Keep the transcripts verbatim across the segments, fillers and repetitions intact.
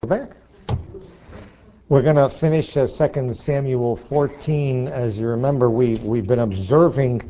Back. We're going to finish uh, Second Samuel fourteen. As you remember, we, we've been observing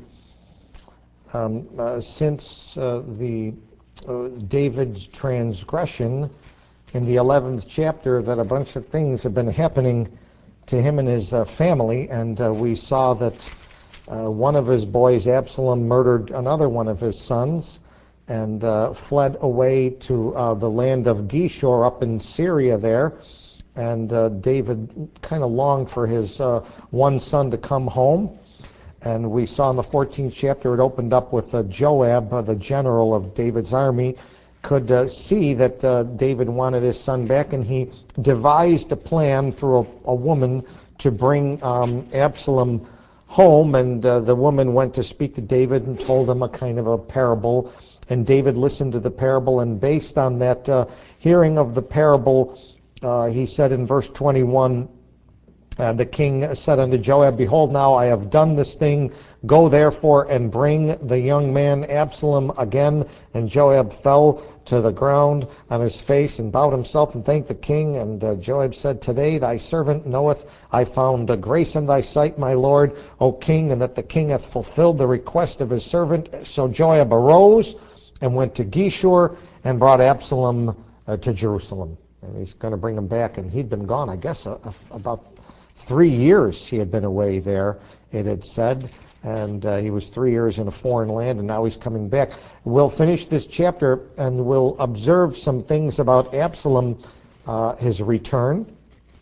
um, uh, since uh, the uh, David's transgression in the eleventh chapter that a bunch of things have been happening to him and his uh, family, and uh, we saw that uh, one of his boys, Absalom, murdered another one of his sons and uh, fled away to uh, the land of Geshur up in Syria there. And uh, David kind of longed for his uh, one son to come home. And we saw in the fourteenth chapter, it opened up with uh, Joab, uh, the general of David's army, could uh, see that uh, David wanted his son back, and he devised a plan through a, a woman to bring um, Absalom home. And uh, the woman went to speak to David and told him a kind of a parable. And David listened to the parable, and based on that uh, hearing of the parable, uh, he said in verse twenty-one, uh, the king said unto Joab, Behold, now I have done this thing. Go therefore and bring the young man Absalom again. And Joab fell to the ground on his face and bowed himself and thanked the king. And uh, Joab said, Today thy servant knoweth I found a grace in thy sight, my lord, O king, and that the king hath fulfilled the request of his servant. So Joab arose and went to Geshur and brought Absalom uh, to Jerusalem. And he's going to bring him back. And he'd been gone, I guess, uh, about three years he had been away there, it had said. And uh, he was three years in a foreign land, and now he's coming back. We'll finish this chapter, and we'll observe some things about Absalom, uh, his return.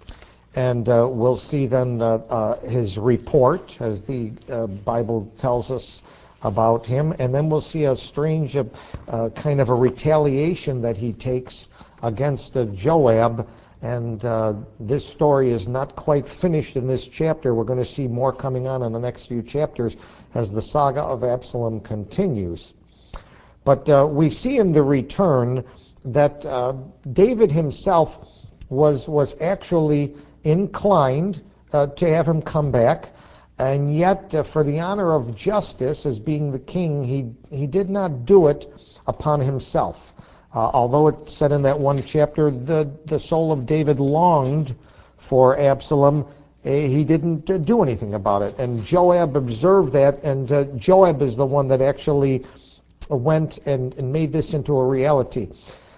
And uh, we'll see then uh, uh, his report, as the uh, Bible tells us about him. And then we'll see a strange uh, kind of a retaliation that he takes against uh, Joab. And uh, this story is not quite finished in this chapter. We're going to see more coming on in the next few chapters as the saga of Absalom continues. But uh, we see in the return that uh, David himself was, was actually inclined uh, to have him come back. And yet, uh, for the honor of justice, as being the king, he, he did not do it upon himself. Uh, although it said in that one chapter, the, the soul of David longed for Absalom, eh, he didn't uh, do anything about it. And Joab observed that, and uh, Joab is the one that actually went and, and made this into a reality.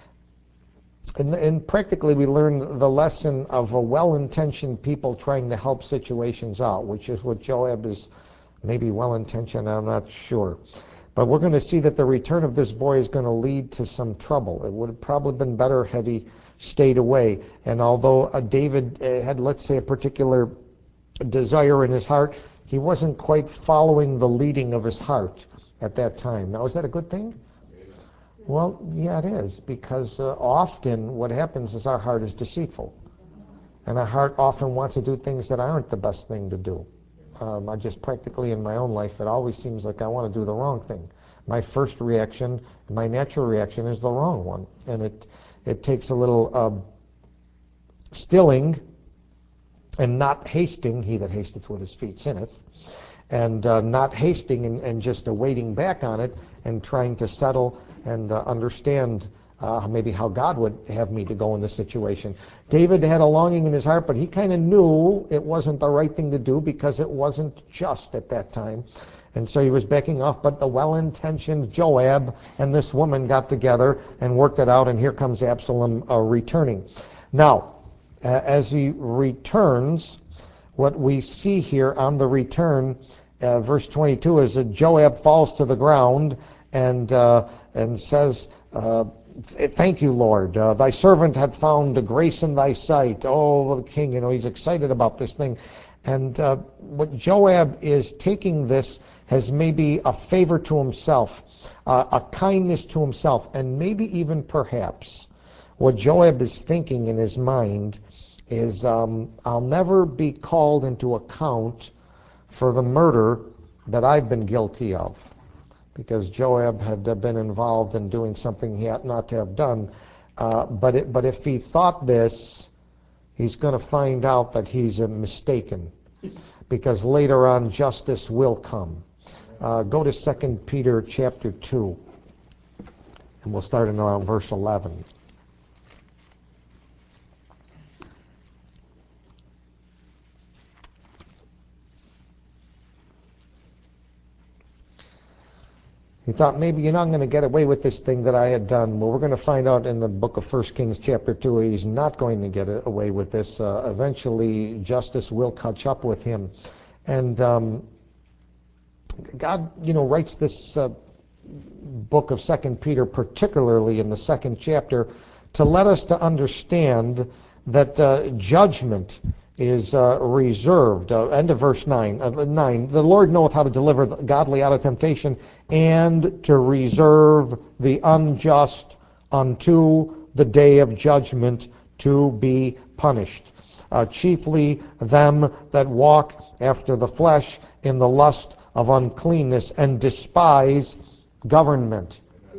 And, and practically we learn the lesson of a well-intentioned people trying to help situations out, which is what Joab is, maybe well-intentioned, I'm not sure. But we're going to see that the return of this boy is going to lead to some trouble. It would have probably been better had he stayed away. And although uh, David uh, had, let's say, a particular desire in his heart, he wasn't quite following the leading of his heart at that time. Now, is that a good thing? Well, yeah, it is, because uh, often what happens is our heart is deceitful. And our heart often wants to do things that aren't the best thing to do. Um, I just practically in my own life, it always seems like I want to do the wrong thing. My first reaction, my natural reaction is the wrong one. And it, it takes a little uh, stilling and not hasting, he that hasteth with his feet sinneth, and uh, not hasting and, and just uh, waiting back on it and trying to settle and uh, understand uh, maybe how God would have me to go in this situation. David had a longing in his heart, but he kind of knew it wasn't the right thing to do because it wasn't just at that time. And so he was backing off, but the well-intentioned Joab and this woman got together and worked it out, and here comes Absalom uh, returning. Now, uh, as he returns, what we see here on the return, uh, verse twenty-two, is that Joab falls to the ground and uh, and says, uh, Thank you, Lord. Uh, thy servant hath found a grace in thy sight. Oh, the king, you know, he's excited about this thing. And uh, what Joab is taking this as maybe a favor to himself, uh, a kindness to himself, and maybe even perhaps what Joab is thinking in his mind is, um, I'll never be called into account for the murder that I've been guilty of. Because Joab had been involved in doing something he ought not to have done. Uh, but, it, but if he thought this, he's going to find out that he's mistaken. Because later on, justice will come. Uh, go to Second Peter chapter two, and we'll start in around verse eleven. He thought, maybe you're not going to get away with this thing that I had done. Well, we're going to find out in the book of First Kings chapter two, he's not going to get away with this. Uh, eventually, justice will catch up with him. And um, God, you know, writes this uh, book of Second Peter, particularly in the second chapter, to let us to understand that uh, judgment is uh, reserved. Uh, end of verse nine. Uh, nine. The Lord knoweth how to deliver the godly out of temptation, and to reserve the unjust unto the day of judgment to be punished. Uh, chiefly them that walk after the flesh in the lust of uncleanness, and despise government.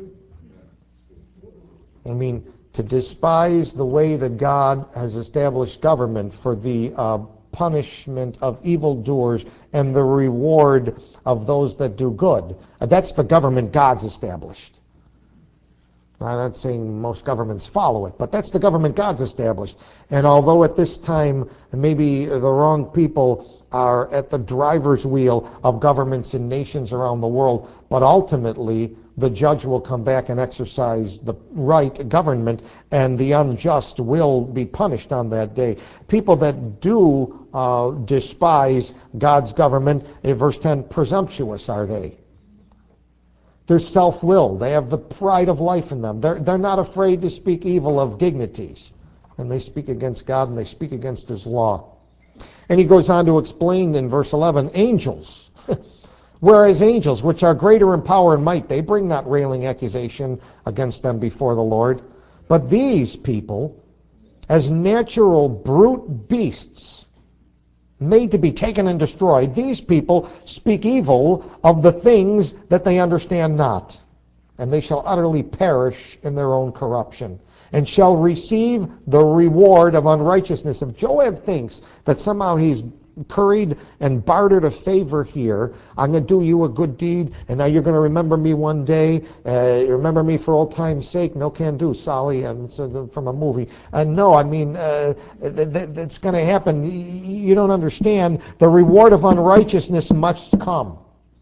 I mean, to despise the way that God has established government for the uh, punishment of evildoers and the reward of those that do good. Uh, that's the government God's established. I'm not saying most governments follow it, but that's the government God's established. And although at this time maybe the wrong people are at the driver's wheel of governments and nations around the world, but ultimately the judge will come back and exercise the right government, and the unjust will be punished on that day. People that do uh, despise God's government, in verse ten, presumptuous are they. They're self-willed. They have the pride of life in them. They're, they're not afraid to speak evil of dignities. And they speak against God, and they speak against his law. And he goes on to explain in verse eleven, angels. Whereas angels, which are greater in power and might, they bring not railing accusation against them before the Lord. But these people, as natural brute beasts, made to be taken and destroyed, these people speak evil of the things that they understand not, and they shall utterly perish in their own corruption, and shall receive the reward of unrighteousness. If Joab thinks that somehow he's curried and bartered a favor here, I'm going to do you a good deed, and now you're going to remember me one day, uh, remember me for old time's sake, no can do, Sally, um, it's uh, from a movie. Uh, no, I mean, uh, th- th- it's going to happen. You don't understand. The reward of unrighteousness must come.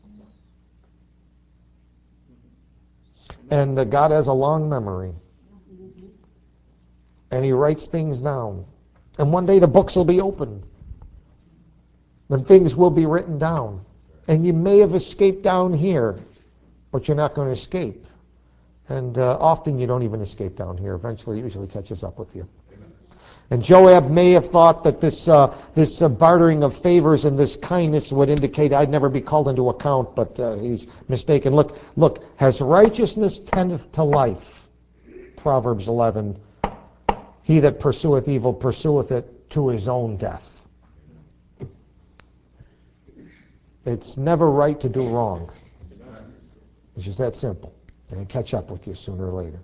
And uh, God has a long memory. And he writes things down. And one day the books will be opened. And things will be written down. And you may have escaped down here, but you're not going to escape. And uh, often you don't even escape down here. Eventually it usually catches up with you. Amen. And Joab may have thought that this uh, this uh, bartering of favors and this kindness would indicate I'd never be called into account, but uh, he's mistaken. Look, look, has righteousness tendeth to life? Proverbs eleven. He that pursueth evil pursueth it to his own death. It's never right to do wrong. It's just that simple. And catch up with you sooner or later.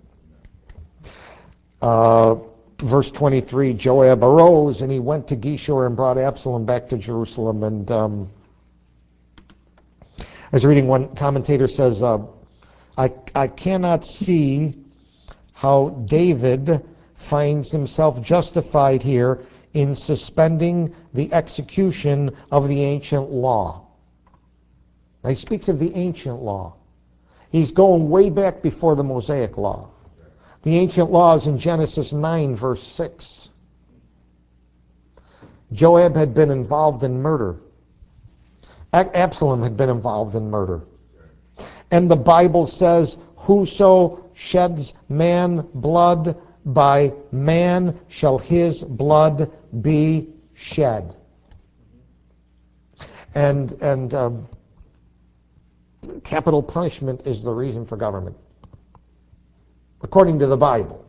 Uh, verse twenty-three, Joab arose and he went to Geshur and brought Absalom back to Jerusalem. And um, I was reading, one commentator says, uh, I, I cannot see how David finds himself justified here in suspending the execution of the ancient law. Now, he speaks of the ancient law. He's going way back before the Mosaic law. The ancient law is in Genesis nine, verse six. Joab had been involved in murder. Absalom had been involved in murder. And the Bible says, whoso sheds man blood, by man shall his blood be shed. And, and um, capital punishment is the reason for government, according to the Bible.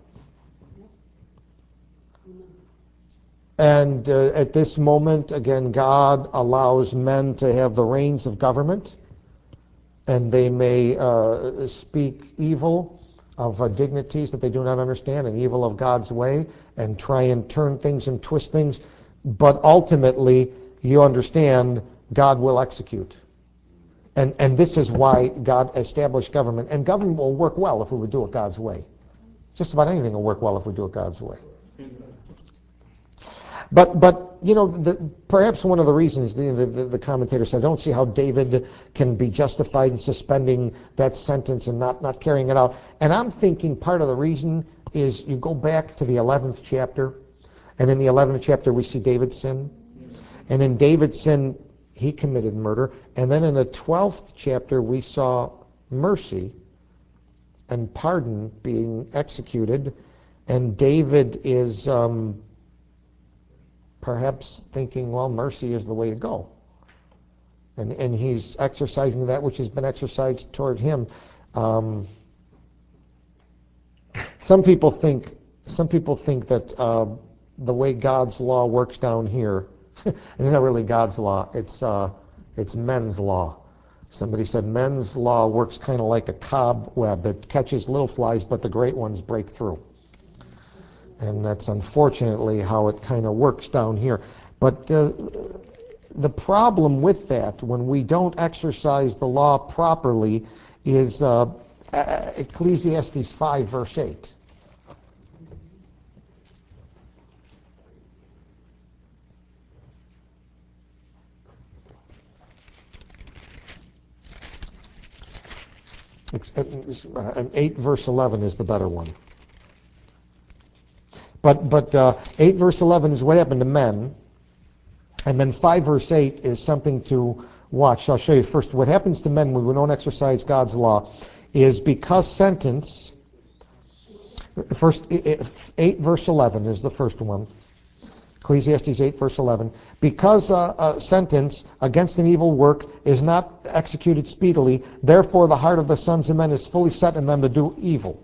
And uh, at this moment, again, God allows men to have the reins of government, and they may uh, speak evil of uh, dignities that they do not understand, and evil of God's way, and try and turn things and twist things. But ultimately, you understand, God will execute. And, and this is why God established government. And government will work well if we would do it God's way. Just about anything will work well if we do it God's way. But, but you know, the, perhaps one of the reasons the, the, the commentator said, I don't see how David can be justified in suspending that sentence and not, not carrying it out. And I'm thinking part of the reason is you go back to the eleventh chapter, and in the eleventh chapter we see David's sin. And in David's sin, he committed murder. And then in the twelfth chapter, we saw mercy and pardon being executed. And David is um, perhaps thinking, well, mercy is the way to go. And, and he's exercising that which has been exercised toward him. Um, some people think, some people think that uh, the way God's law works down here, it's not really God's law, it's, uh, it's men's law. Somebody said men's law works kind of like a cobweb. It catches little flies, but the great ones break through. And that's unfortunately how it kind of works down here. But uh, the problem with that, when we don't exercise the law properly, is uh, Ecclesiastes five, verse eight. eight verse eleven is the better one. But but uh, eight verse eleven is what happened to men, and then five verse eight is something to watch. So I'll show you first what happens to men when we don't exercise God's law is because sentence. First eight verse eleven is the first one. Ecclesiastes eight verse eleven. Because uh, a sentence against an evil work is not executed speedily, therefore the heart of the sons of men is fully set in them to do evil.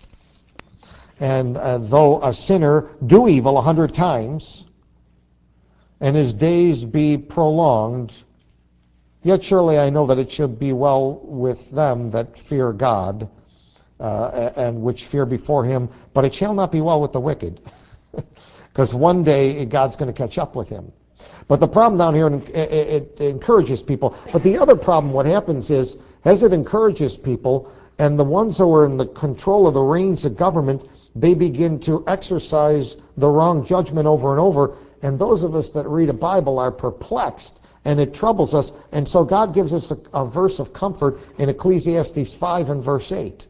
And uh, though a sinner do evil a hundred times, and his days be prolonged, yet surely I know that it should be well with them that fear God, uh, and which fear before him, but it shall not be well with the wicked. Because one day God's going to catch up with him. But the problem down here, it, it, it encourages people. But the other problem, what happens is, as it encourages people, and the ones who are in the control of the reins of government, they begin to exercise the wrong judgment over and over. And those of us that read a Bible are perplexed, and it troubles us. And so God gives us a, a verse of comfort in Ecclesiastes five and verse eight.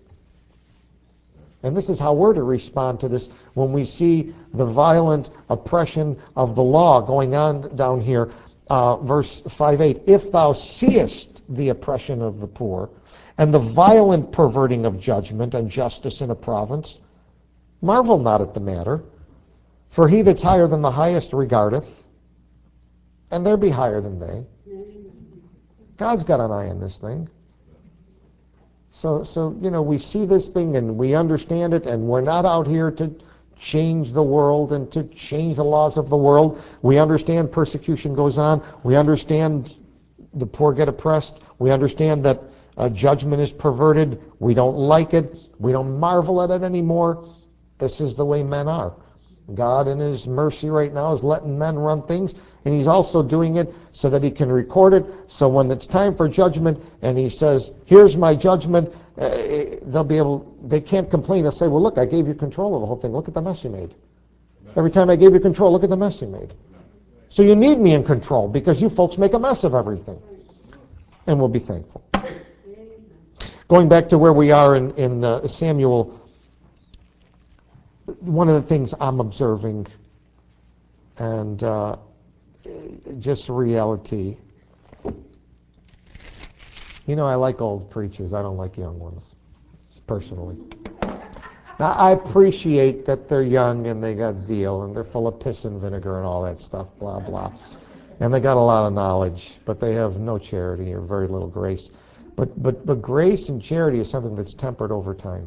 And this is how we're to respond to this when we see the violent oppression of the law going on down here. Uh, verse five eight, if thou seest the oppression of the poor and the violent perverting of judgment and justice in a province, marvel not at the matter, for he that's higher than the highest regardeth, and there be higher than they. God's got an eye on this thing. So, so you know, we see this thing and we understand it, and we're not out here to change the world and to change the laws of the world. We understand persecution goes on. We understand the poor get oppressed. We understand that uh, judgment is perverted. We don't like it. We don't marvel at it anymore. This is the way men are. God in his mercy right now is letting men run things, and he's also doing it so that he can record it, so when it's time for judgment and he says, here's my judgment, uh, they'll be able, they can't complain. They'll say, well, look, I gave you control of the whole thing. Look at the mess you made. Every time I gave you control, look at the mess you made. So you need me in control because you folks make a mess of everything. And we'll be thankful. Going back to where we are in, in uh, Samuel, one of the things I'm observing, and uh, just reality, you know, I like old preachers. I don't like young ones, personally. Now, I appreciate that they're young and they got zeal and they're full of piss and vinegar and all that stuff, blah, blah. And they got a lot of knowledge, but they have no charity or very little grace. But, but, but grace and charity is something that's tempered over time.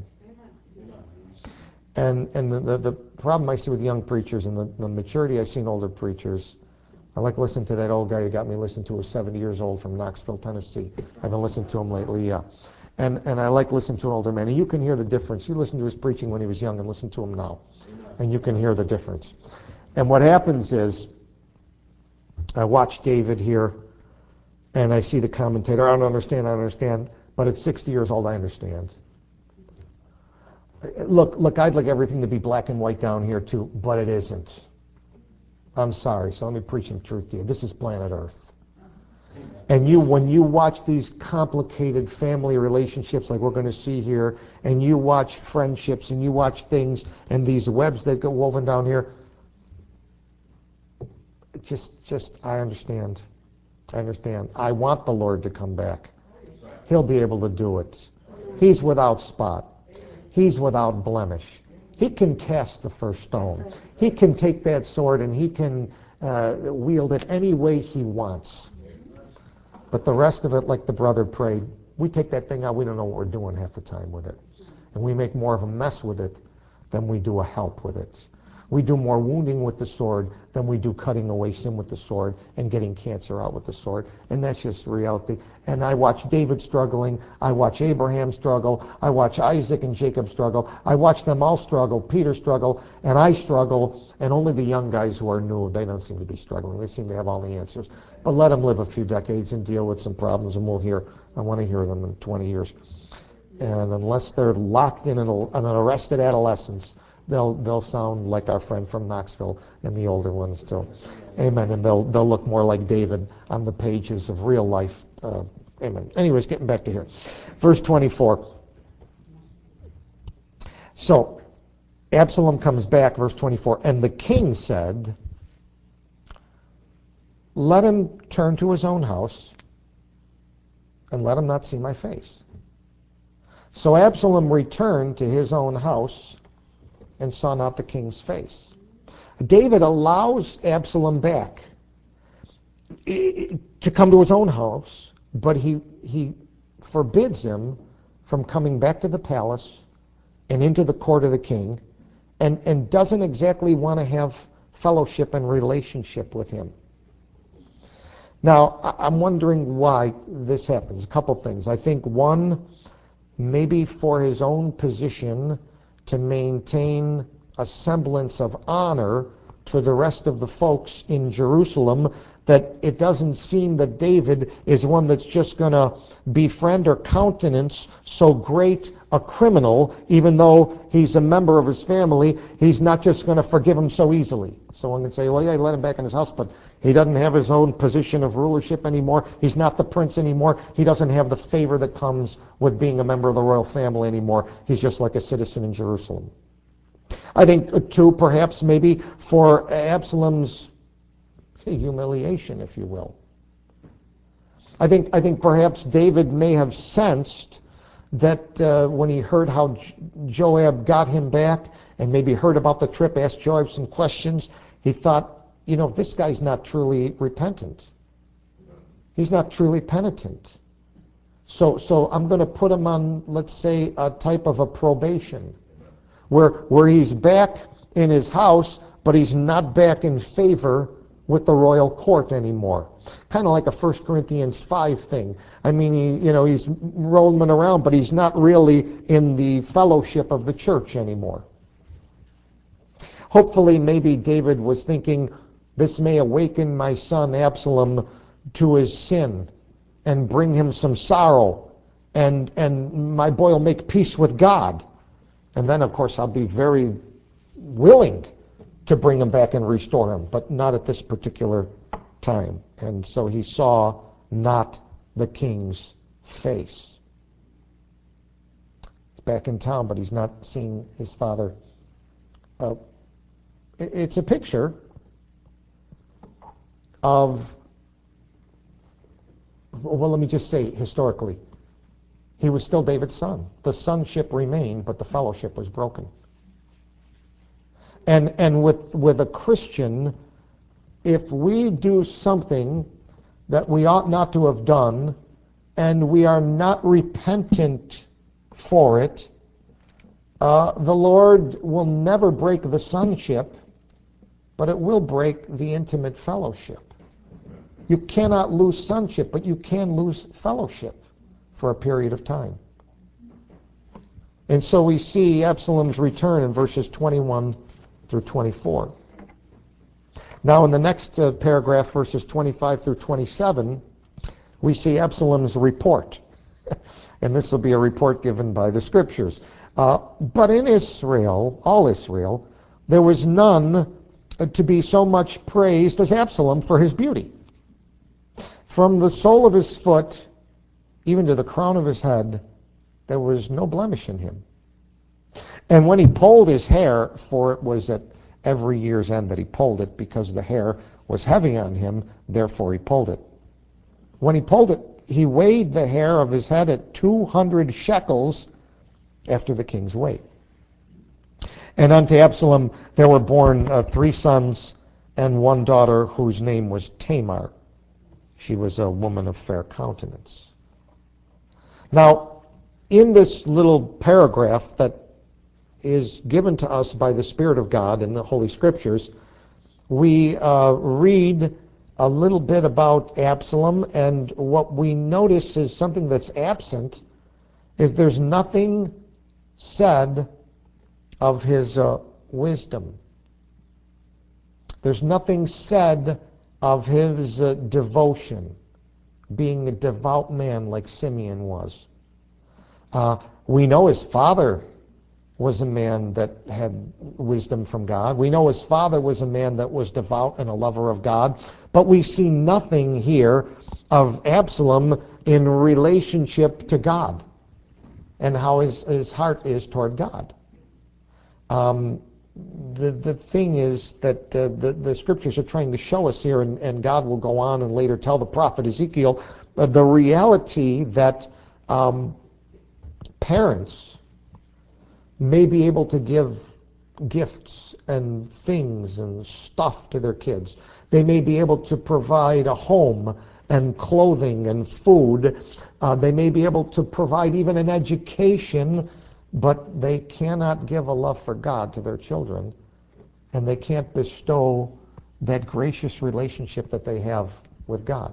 And and the, the, the problem I see with young preachers and the, the maturity I see in older preachers, I like listening to that old guy who got me listening to, who's seventy years old, from Knoxville, Tennessee. I've been listening to him lately, yeah. And and I like listening to an older man. And you can hear the difference. You listen to his preaching when he was young and listen to him now. And you can hear the difference. And what happens is, I watch David here, and I see the commentator. I don't understand, I don't understand. But at sixty years old, I understand. Look, look, I'd like everything to be black and white down here too, but it isn't. I'm sorry, so let me preach some truth to you. This is planet Earth. And you, when you watch these complicated family relationships like we're going to see here, and you watch friendships, and you watch things, and these webs that get woven down here, just, just, I understand. I understand. I want the Lord to come back. He'll be able to do it. He's without spot. He's without blemish. He can cast the first stone. He can take that sword and he can uh, wield it any way he wants. But the rest of it, like the brother prayed, we take that thing out, we don't know what we're doing half the time with it. And we make more of a mess with it than we do a help with it. We do more wounding with the sword than we do cutting away sin with the sword and getting cancer out with the sword. And that's just reality. And I watch David struggling. I watch Abraham struggle. I watch Isaac and Jacob struggle. I watch them all struggle. Peter struggle. And I struggle. And only the young guys who are new, they don't seem to be struggling. They seem to have all the answers. But let them live a few decades and deal with some problems, and we'll hear. I want to hear them in twenty years. And unless they're locked in an, an arrested adolescence, they'll they'll sound like our friend from Knoxville and the older ones too. Amen. And they'll they'll look more like David on the pages of real life. Uh, amen. Anyways, getting back to here. Verse twenty-four. So Absalom comes back, verse twenty-four, and the king said, let him turn to his own house and let him not see my face. So Absalom returned to his own house and saw not the king's face. David allows Absalom back to come to his own house, but he, he forbids him from coming back to the palace and into the court of the king, and, and doesn't exactly want to have fellowship and relationship with him. Now, I'm wondering why this happens. A couple things. I think one, maybe for his own position, to maintain a semblance of honor to the rest of the folks in Jerusalem, that it doesn't seem that David is one that's just going to befriend or countenance so great a criminal, even though he's a member of his family. He's not just going to forgive him so easily. Someone can say, well, yeah, he let him back in his house, but he doesn't have his own position of rulership anymore. He's not the prince anymore. He doesn't have the favor that comes with being a member of the royal family anymore. He's just like a citizen in Jerusalem. I think, too, perhaps maybe for Absalom's humiliation, if you will. I think, I think perhaps David may have sensed that uh, when he heard how J- Joab got him back, and maybe heard about the trip, asked Joab some questions, he thought, you know, this guy's not truly repentant. He's not truly penitent. So, so I'm going to put him on, let's say, a type of a probation, where, where he's back in his house, but he's not back in favor with the royal court anymore. Kind of like a First Corinthians five thing. I mean, he, you know, he's roaming around, but he's not really in the fellowship of the church anymore. Hopefully, maybe David was thinking, this may awaken my son Absalom to his sin and bring him some sorrow, and, and my boy will make peace with God. And then, of course, I'll be very willing to bring him back and restore him, but not at this particular time. And so he saw not the king's face. He's back in town, but he's not seeing his father. Uh, it's a picture of, well, let me just say historically, he was still David's son. The sonship remained, but the fellowship was broken. And and with with a Christian, if we do something that we ought not to have done, and we are not repentant for it, uh, the Lord will never break the sonship, but it will break the intimate fellowship. You cannot lose sonship, but you can lose fellowship for a period of time. And so we see Absalom's return in verses twenty-one through twenty-four. Now in the next uh, paragraph, verses twenty-five through twenty-seven, we see Absalom's report. And this will be a report given by the scriptures. Uh, but in Israel, all Israel, there was none to be so much praised as Absalom for his beauty. From the sole of his foot even to the crown of his head, there was no blemish in him. And when he pulled his hair, for it was at every year's end that he pulled it, because the hair was heavy on him, therefore he pulled it. When he pulled it, he weighed the hair of his head at two hundred shekels after the king's weight. And unto Absalom there were born uh, three sons and one daughter, whose name was Tamar. She was a woman of fair countenance. Now, in this little paragraph that is given to us by the Spirit of God in the Holy Scriptures, we uh, read a little bit about Absalom, and what we notice is something that's absent, is there's nothing said of his uh, wisdom. There's nothing said of his uh, devotion, being a devout man like Simeon was. Uh, we know his father was a man that had wisdom from God. We know his father was a man that was devout and a lover of God. But we see nothing here of Absalom in relationship to God and how his, his heart is toward God. Um, the, the thing is that uh, the, the scriptures are trying to show us here, and, and God will go on and later tell the prophet Ezekiel, uh, the reality that um, parents may be able to give gifts and things and stuff to their kids. They may be able to provide a home and clothing and food. Uh, they may be able to provide even an education, but they cannot give a love for God to their children, and they can't bestow that gracious relationship that they have with God.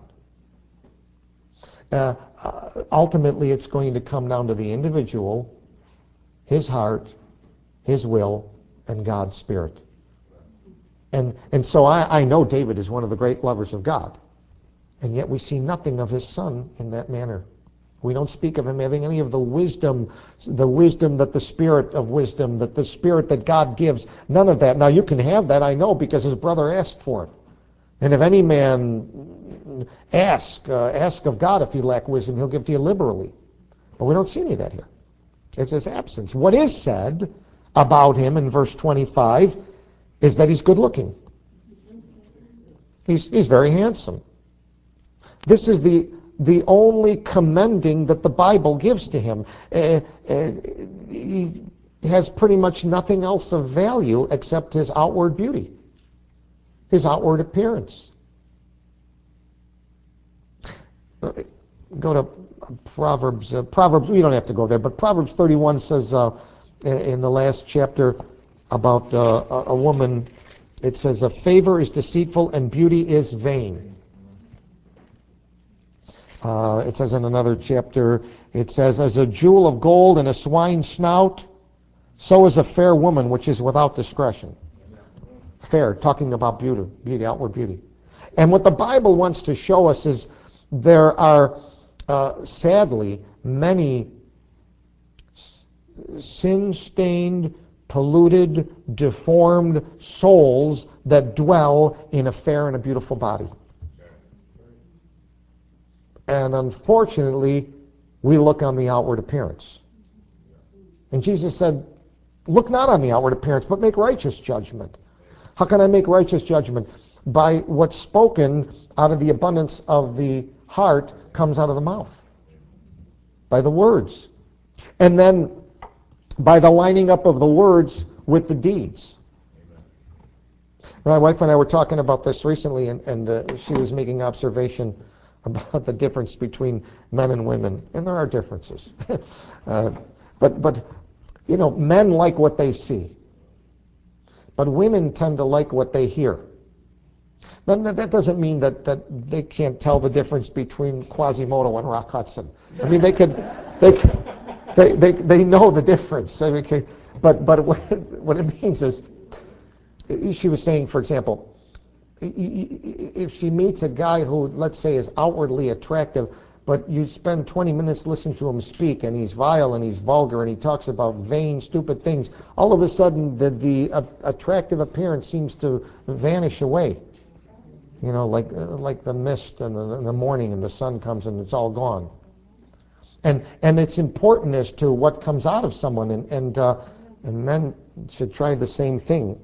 Uh, uh, ultimately, it's going to come down to the individual, his heart, his will, and God's Spirit. And, and so I, I know David is one of the great lovers of God, and yet we see nothing of his son in that manner. We don't speak of him having any of the wisdom, the wisdom that the Spirit of wisdom, that the Spirit that God gives, none of that. Now you can have that, I know, because his brother asked for it. And if any man ask, uh, ask of God if you lack wisdom, he'll give to you liberally. But we don't see any of that here. It's his absence. What is said about him in verse twenty-five is that he's good looking. He's, he's very handsome. This is the, the only commending that the Bible gives to him. Uh, uh, he has pretty much nothing else of value except his outward beauty, his outward appearance. Uh, go to Proverbs. Uh, Proverbs, we don't have to go there, but Proverbs thirty-one says uh, in the last chapter about uh, a, a woman, it says, a favor is deceitful and beauty is vain. Uh, it says in another chapter, it says, as a jewel of gold in a swine's snout, so is a fair woman which is without discretion. Fair, talking about beauty, beauty, outward beauty. And what the Bible wants to show us is there are, uh, sadly, many sin-stained, polluted, deformed souls that dwell in a fair and a beautiful body. And unfortunately, we look on the outward appearance. And Jesus said, look not on the outward appearance, but make righteous judgment. How can I make righteous judgment? By what's spoken out of the abundance of the heart comes out of the mouth. By the words. And then by the lining up of the words with the deeds. My wife and I were talking about this recently, and, and uh, she was making observation about the difference between men and women, and there are differences. uh, but, but, you know, men like what they see, but women tend to like what they hear. Now, that doesn't mean that, that they can't tell the difference between Quasimodo and Rock Hudson. I mean, they could, they could, they, they, they know the difference. I mean, but but what, what it means is, she was saying, for example, if she meets a guy who, let's say, is outwardly attractive, but you spend twenty minutes listening to him speak, and he's vile and he's vulgar and he talks about vain, stupid things. All of a sudden, the, the uh, attractive appearance seems to vanish away. You know, like uh, like the mist in the, in the morning, and the sun comes and it's all gone. And and it's important as to what comes out of someone, and and, uh, and men should try the same thing.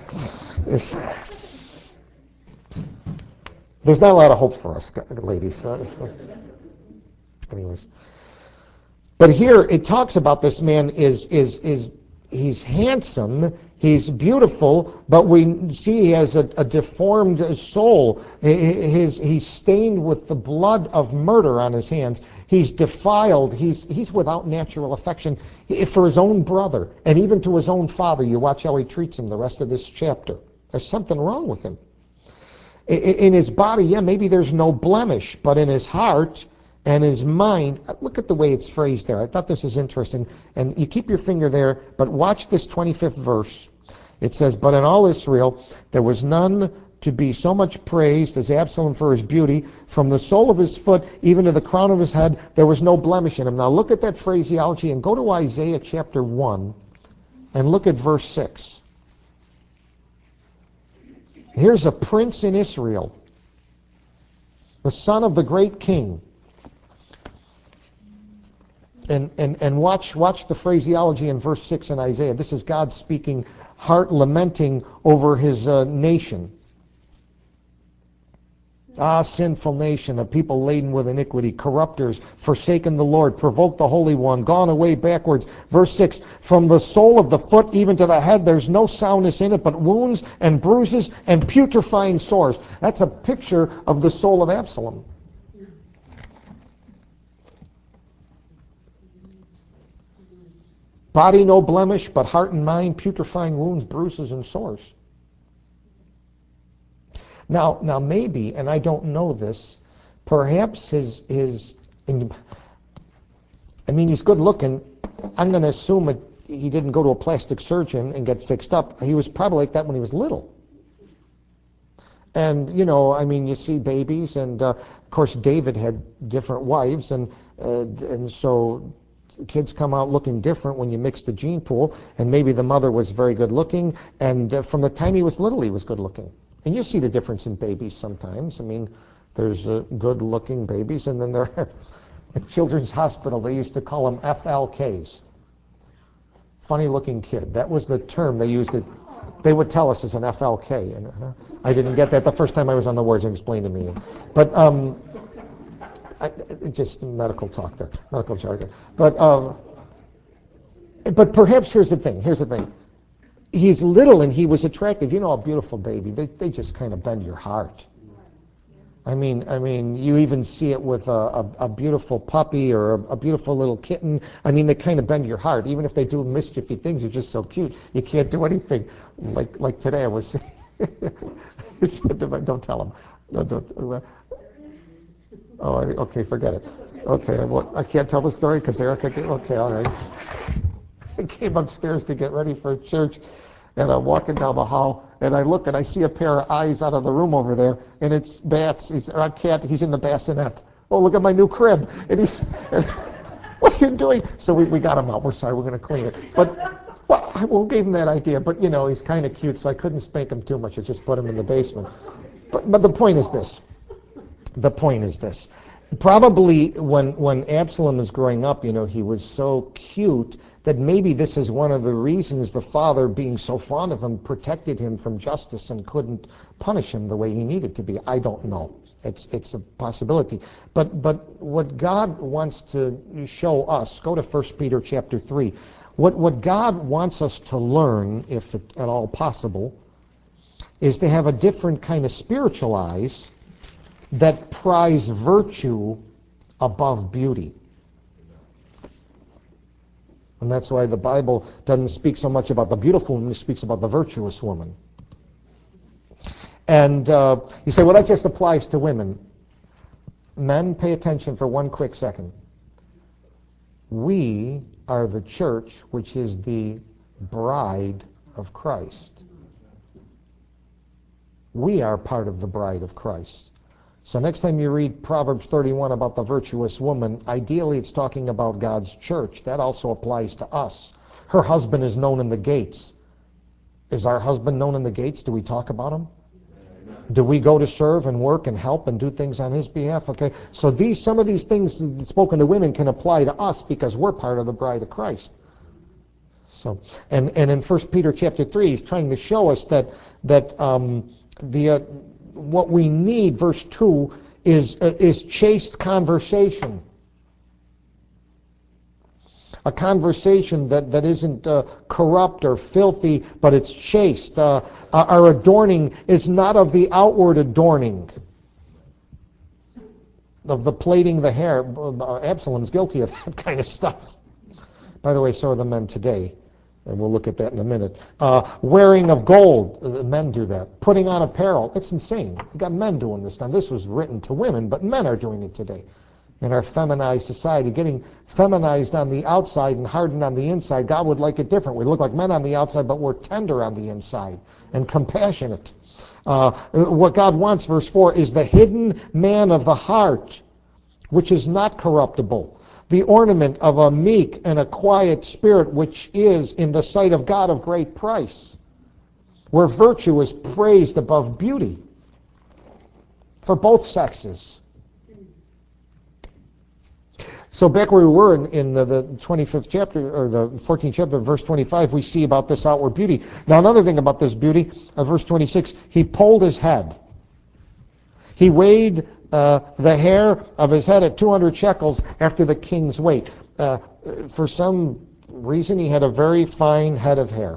There's not a lot of hope for us, ladies. So, so. Anyways, but here it talks about this man is is is he's handsome, he's beautiful, but we see he has a, a deformed soul. His, he's stained with the blood of murder on his hands. He's defiled. He's he's without natural affection for his own brother, and even to his own father. You watch how he treats him the rest of this chapter. There's something wrong with him. In his body, yeah, maybe there's no blemish, but in his heart and his mind, look at the way it's phrased there. I thought this was interesting. And you keep your finger there, but watch this twenty-fifth verse. It says, "But in all Israel there was none to be so much praised as Absalom for his beauty. From the sole of his foot even to the crown of his head, there was no blemish in him." Now look at that phraseology and go to Isaiah chapter one and look at verse six. Here's a prince in Israel, the son of the great king. And, and, and watch, watch the phraseology in verse six in Isaiah. This is God speaking, heart lamenting over his uh, nation. "Ah, sinful nation, a people laden with iniquity, corrupters, forsaken the Lord, provoked the Holy One, gone away backwards." Verse six, "From the sole of the foot even to the head, there's no soundness in it, but wounds and bruises and putrefying sores." That's a picture of the soul of Absalom. Body no blemish, but heart and mind, putrefying wounds, bruises, and sores. Now, now maybe, and I don't know this, perhaps his, his I mean, he's good looking. I'm going to assume it, he didn't go to a plastic surgeon and get fixed up. He was probably like that when he was little. And, you know, I mean, you see babies, and, uh, of course, David had different wives, and uh, and so kids come out looking different when you mix the gene pool, and maybe the mother was very good looking, and uh, from the time he was little, he was good looking. And you see the difference in babies sometimes. I mean, there's uh, good-looking babies, and then there are, at Children's Hospital, they used to call them F L Ks. Funny-looking kid. That was the term they used. It, they would tell us as an F L K. And uh, I didn't get that the first time I was on the wards and explained to me. But um, I, just medical talk there, medical jargon. But um, but perhaps here's the thing. Here's the thing. He's little and he was attractive. You know, a beautiful baby, they they just kind of bend your heart. I mean, I mean, you even see it with a, a, a beautiful puppy or a, a beautiful little kitten. I mean, they kind of bend your heart. Even if they do mischiefy things, they're just so cute. You can't do anything. Like like today, I was. Don't tell them. No, don't. Uh, oh, okay, forget it. Okay, well, I can't tell the story because Erica. Okay, all right. I came upstairs to get ready for church, and I'm walking down the hall, and I look and I see a pair of eyes out of the room over there, and it's Bats. He's a cat. He's in the bassinet. Oh, look at my new crib. And he's, and, what are you doing? So we, we got him out. We're sorry. We're going to clean it. But well, I won't give him that idea. But you know, he's kind of cute, so I couldn't spank him too much. I just put him in the basement. But but the point is this. The point is this. Probably when when Absalom was growing up, you know, he was so cute that maybe this is one of the reasons the father, being so fond of him, protected him from justice and couldn't punish him the way he needed to be. I don't know. It's it's a possibility. But but what God wants to show us, go to First Peter chapter three. What what God wants us to learn, if at all possible, is to have a different kind of spiritual eyes that prize virtue above beauty. And that's why the Bible doesn't speak so much about the beautiful woman, it speaks about the virtuous woman. And uh, you say, well, that just applies to women. Men, pay attention for one quick second. We are the church, which is the bride of Christ. We are part of the bride of Christ. So next time you read Proverbs thirty-one about the virtuous woman, ideally it's talking about God's church. That also applies to us. Her husband is known in the gates. Is our husband known in the gates? Do we talk about him? Do we go to serve and work and help and do things on his behalf? Okay, so these some of these things spoken to women can apply to us because we're part of the bride of Christ. So, and and in First Peter chapter three, he's trying to show us that that um, the uh, what we need, verse two, is uh, is chaste conversation. A conversation that, that isn't uh, corrupt or filthy, but it's chaste. Uh, our adorning is not of the outward adorning, of the plaiting the hair. Absalom's guilty of that kind of stuff. By the way, so are the men today. And we'll look at that in a minute. Uh, wearing of gold. Uh, men do that. Putting on apparel. It's insane. You got men doing this now. This was written to women, but men are doing it today. In our feminized society, getting feminized on the outside and hardened on the inside. God would like it different. We look like men on the outside, but we're tender on the inside and compassionate. Uh, what God wants, verse four, is the hidden man of the heart, which is not corruptible. The ornament of a meek and a quiet spirit, which is in the sight of God of great price. Where virtue is praised above beauty for both sexes. So back where we were in, in the, the twenty-fifth chapter, or the fourteenth chapter, verse twenty-five, we see about this outward beauty. Now another thing about this beauty, uh, verse twenty-six, he polled his head. He weighed uh, the hair of his head at two hundred shekels after the king's weight. Uh, for some reason, he had a very fine head of hair.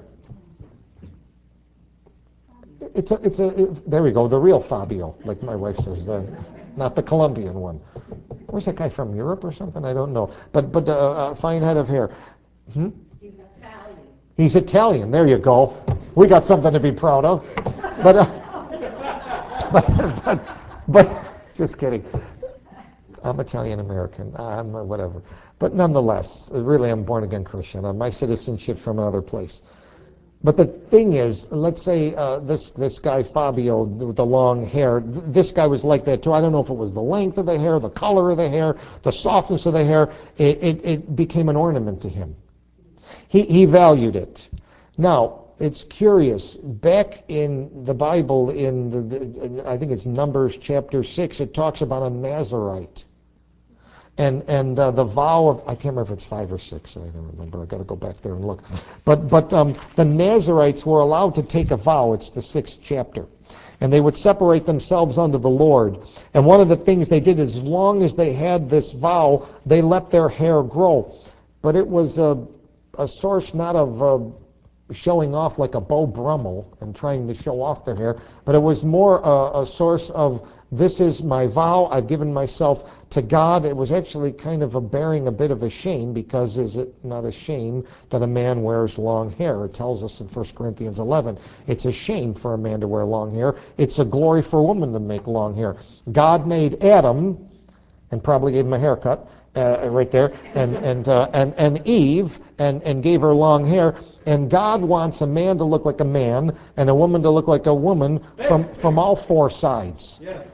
It's a, it's a, it, there we go, the real Fabio, like my wife says, the, not the Colombian one. Where's that guy from, Europe or something? I don't know. But but uh, a fine head of hair. Hmm? He's Italian. He's Italian. There you go. We got something to be proud of. But uh, but, but but just kidding. I'm Italian American. I'm uh, whatever. But nonetheless, really, I'm born again Christian. Uh, my citizenship's from another place. But the thing is, let's say uh, this this guy Fabio with the long hair, th- this guy was like that too. I don't know if it was the length of the hair, the color of the hair, the softness of the hair. It, it, it became an ornament to him. He, he valued it. Now, it's curious. Back in the Bible, in, the, the, in I think it's Numbers chapter six, it talks about a Nazirite. And and uh, the vow of, I can't remember if it's five or six, I don't remember, I've got to go back there and look. But but um, the Nazirites were allowed to take a vow, it's the sixth chapter. And they would separate themselves unto the Lord. And one of the things they did, as long as they had this vow, they let their hair grow. But it was a, a source not of uh, showing off like a Beau Brummel and trying to show off their hair, but it was more a, a source of, this is my vow, I've given myself to God. It was actually kind of a bearing a bit of a shame, because is it not a shame that a man wears long hair? It tells us in First Corinthians eleven, it's a shame for a man to wear long hair. It's a glory for a woman to make long hair. God made Adam, and probably gave him a haircut, uh, right there, and and uh, and and Eve, and and gave her long hair. And God wants a man to look like a man and a woman to look like a woman from from all four sides. Yes.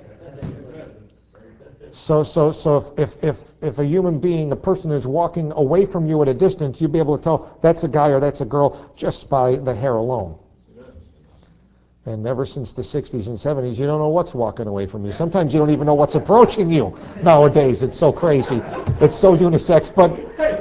So so so if if if if a human being, a person is walking away from you at a distance, you'll be able to tell that's a guy or that's a girl just by the hair alone. And ever since the sixties and seventies, you don't know what's walking away from you. Sometimes you don't even know what's approaching you nowadays. It's so crazy. It's so unisex. But,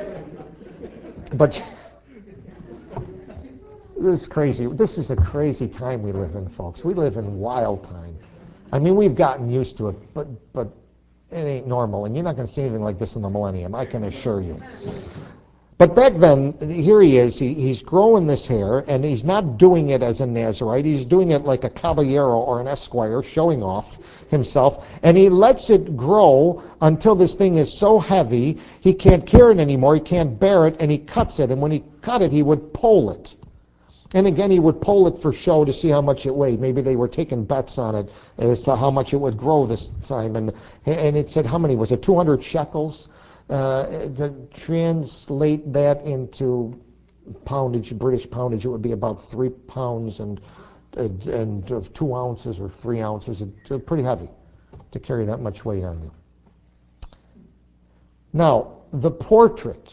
but this is crazy. This is a crazy time we live in, folks. We live in wild time. I mean, we've gotten used to it, but, but it ain't normal. And you're not going to see anything like this in the millennium, I can assure you. But back then, here he is, he, he's growing this hair, and he's not doing it as a Nazirite. He's doing it like a caballero or an esquire, showing off himself. And he lets it grow until this thing is so heavy, he can't carry it anymore, he can't bear it, and he cuts it. And when he cut it, he would poll it. And again, he would poll it for show to see how much it weighed. Maybe they were taking bets on it as to how much it would grow this time. And, and it said, how many? Was it two hundred shekels? Uh, to translate that into poundage, British poundage, it would be about three pounds and and, and of two ounces or three ounces. It's pretty heavy. to carry that much weight on you. Now, the portrait.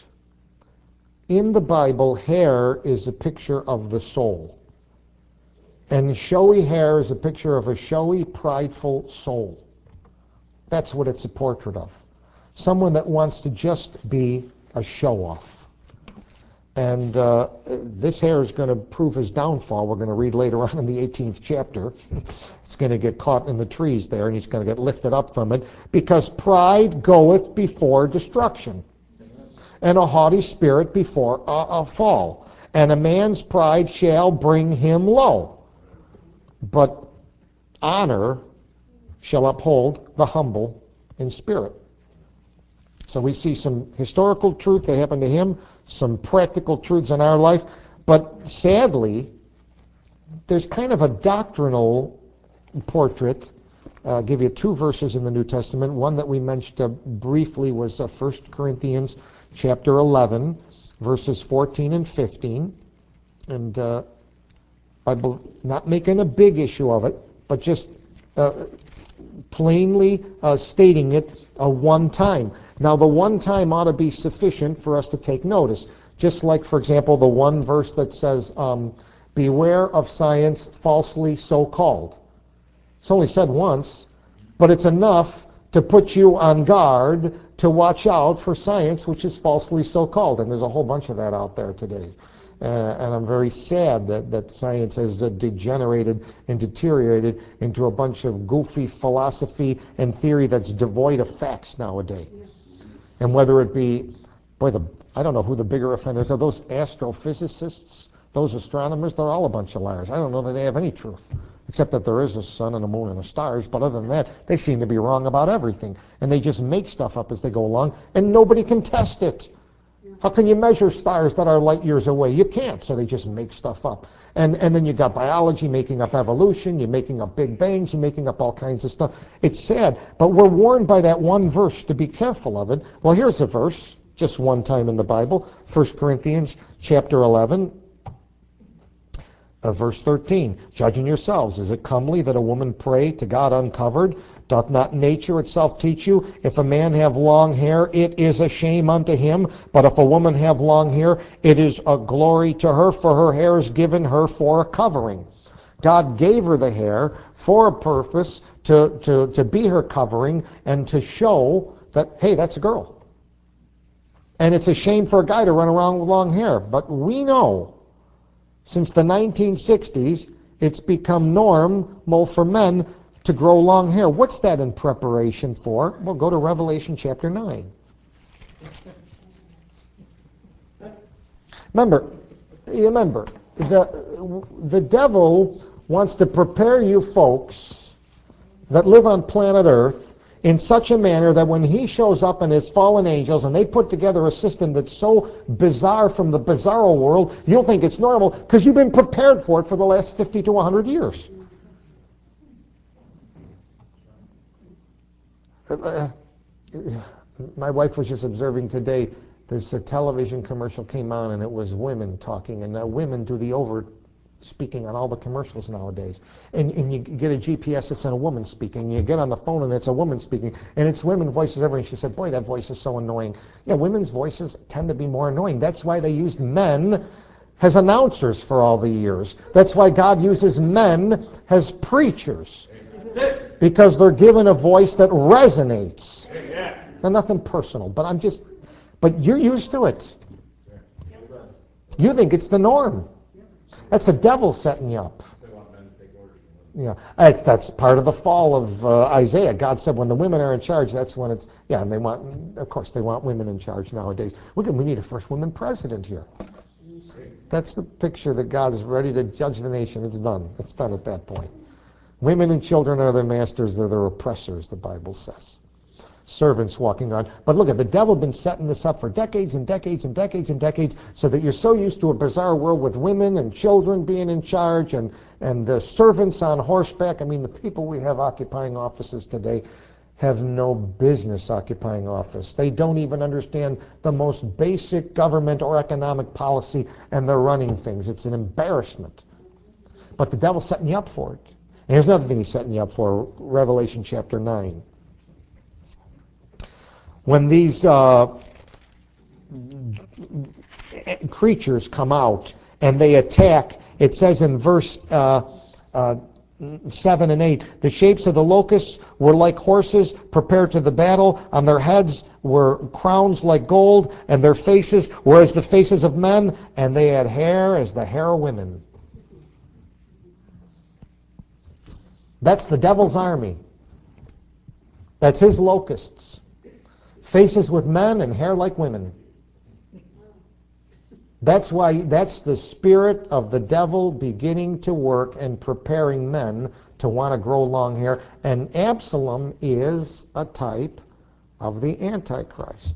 In the Bible, hair is a picture of the soul. And showy hair is a picture of a showy, prideful soul. That's what it's a portrait of. Someone that wants to just be a show-off. And uh, this hair is going to prove his downfall. We're going to read later on in the eighteenth chapter. It's going to get caught in the trees there, and he's going to get lifted up from it, because pride goeth before destruction, and a haughty spirit before a, a fall. And a man's pride shall bring him low, but honor shall uphold the humble in spirit. So we see some historical truth that happened to him, some practical truths in our life, but sadly, there's kind of a doctrinal portrait. I'll give you two verses in the New Testament. One that we mentioned uh, briefly was uh, First Corinthians chapter eleven, verses fourteen and fifteen. And uh, I'm not making a big issue of it, but just uh, plainly uh, stating it uh, one time. Now, the one time ought to be sufficient for us to take notice. Just like, for example, the one verse that says, um, beware of science falsely so-called. It's only said once, but it's enough to put you on guard to watch out for science which is falsely so-called. And there's a whole bunch of that out there today. Uh, and I'm very sad that, that science has uh, degenerated and deteriorated into a bunch of goofy philosophy and theory that's devoid of facts nowadays. And whether it be, boy, the, I don't know who the bigger offenders are, those astrophysicists, those astronomers, they're all a bunch of liars. I don't know that they have any truth, except that there is a sun and a moon and the stars, but other than that, they seem to be wrong about everything. And they just make stuff up as they go along, and nobody can test it. How can you measure stars that are light years away? You can't, so they just make stuff up. And and then you got biology making up evolution, you're making up big bangs, you're making up all kinds of stuff. It's sad, but we're warned by that one verse to be careful of it. Well, here's a verse, just one time in the Bible, First Corinthians chapter eleven, uh, verse thirteen. Judging yourselves, is it comely that a woman pray to God uncovered? Doth not nature itself teach you? If a man have long hair, it is a shame unto him. But if a woman have long hair, it is a glory to her, for her hair is given her for a covering. God gave her the hair for a purpose, to, to, to be her covering, and to show that, hey, that's a girl. And it's a shame for a guy to run around with long hair. But we know, since the nineteen sixties, it's become normal for men to grow long hair. What's that in preparation for? Well, go to Revelation chapter nine. Remember, remember, the, the devil wants to prepare you folks that live on planet Earth in such a manner that when he shows up and his fallen angels and they put together a system that's so bizarre from the bizarro world, you'll think it's normal because you've been prepared for it for the last fifty to one hundred years. Uh, my wife was just observing today, this uh, television commercial came on and it was women talking, and uh, women do the over speaking on all the commercials nowadays. And, and you get a G P S, it's on a woman speaking. You get on the phone and it's a woman speaking, and it's women voices everywhere. She said, boy, that voice is so annoying. Yeah, women's voices tend to be more annoying. That's why they used men as announcers for all the years. That's why God uses men as preachers. Because they're given a voice that resonates. Now, nothing personal, but I'm just, but you're used to it. You think it's the norm. That's the devil setting you up. Yeah, that's, that's part of the fall of uh, Isaiah. God said when the women are in charge, that's when it's, yeah, and they want, of course, they want women in charge nowadays. We, can, we need a first woman president here. That's the picture that God's ready to judge the nation. It's done. It's done at that point. Women and children are their masters, they're their oppressors, the Bible says. Servants walking around. But look at the devil been setting this up for decades and decades and decades and decades, so that you're so used to a bizarre world with women and children being in charge and, and uh, servants on horseback. I mean, the people we have occupying offices today have no business occupying office. They don't even understand the most basic government or economic policy, and they're running things. It's an embarrassment. But the devil's setting you up for it. And here's another thing he's setting you up for, Revelation chapter nine. When these uh, creatures come out and they attack, it says in verse uh, uh, seven and eight, the shapes of the locusts were like horses prepared to the battle. On their heads were crowns like gold, and their faces were as the faces of men, and they had hair as the hair of women. That's the devil's army. That's his locusts. Faces with men and hair like women. That's why, that's the spirit of the devil beginning to work and preparing men to want to grow long hair. And Absalom is a type of the Antichrist.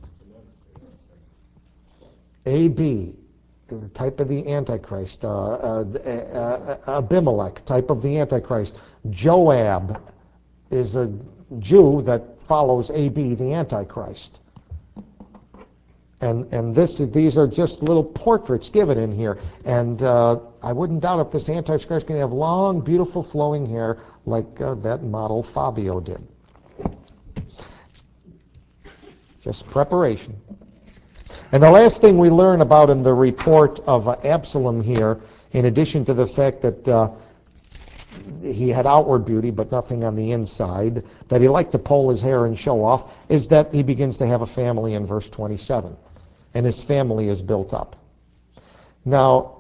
A B, the type of the Antichrist. Uh, uh, uh, Abimelech, type of the Antichrist. Joab is a Jew that follows A B, the Antichrist. And and this is, these are just little portraits given in here. And uh, I wouldn't doubt if this Antichrist is going to have long, beautiful, flowing hair like uh, that model Fabio did. Just preparation. And the last thing we learn about in the report of uh, Absalom here, in addition to the fact that uh, he had outward beauty but nothing on the inside, that he liked to pull his hair and show off, is that he begins to have a family in verse twenty-seven. And his family is built up. Now,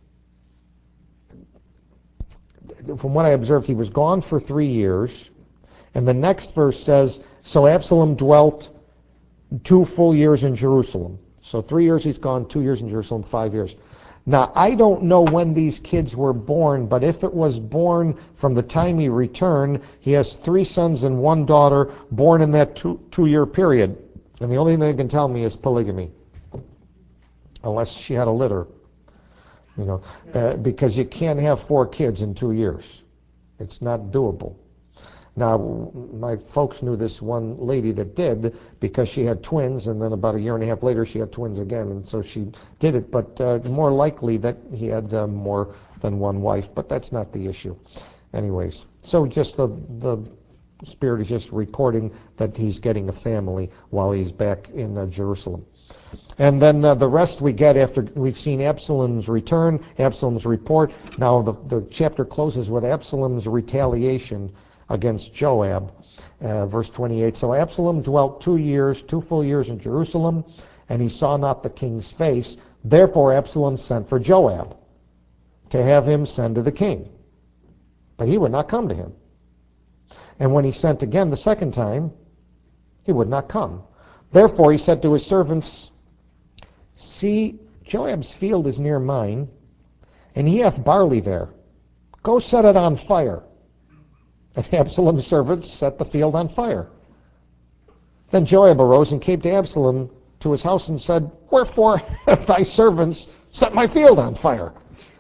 from what I observed, he was gone for three years. And the next verse says, so Absalom dwelt two full years in Jerusalem. So three years he's gone, two years in Jerusalem, five years. Now, I don't know when these kids were born, but if it was born from the time he returned, he has three sons and one daughter born in that two, two-year period. And the only thing they can tell me is polygamy. Unless she had a litter, you know, uh, because you can't have four kids in two years. It's not doable. Now, my folks knew this one lady that did, because she had twins, and then about a year and a half later she had twins again, and so she did it. But uh, more likely that he had uh, more than one wife, but that's not the issue. Anyways, so just the, the Spirit is just recording that he's getting a family while he's back in uh, Jerusalem. And then uh, the rest we get after we've seen Absalom's return, Absalom's report. Now the, the chapter closes with Absalom's retaliation against Joab. Uh, verse twenty-eight, so Absalom dwelt two years, two full years in Jerusalem, and he saw not the king's face. Therefore Absalom sent for Joab to have him send to the king. But he would not come to him. And when he sent again the second time, he would not come. Therefore he said to his servants, see, Joab's field is near mine, and he hath barley there. Go set it on fire. And Absalom's servants set the field on fire. Then Joab arose and came to Absalom to his house and said, wherefore have thy servants set my field on fire?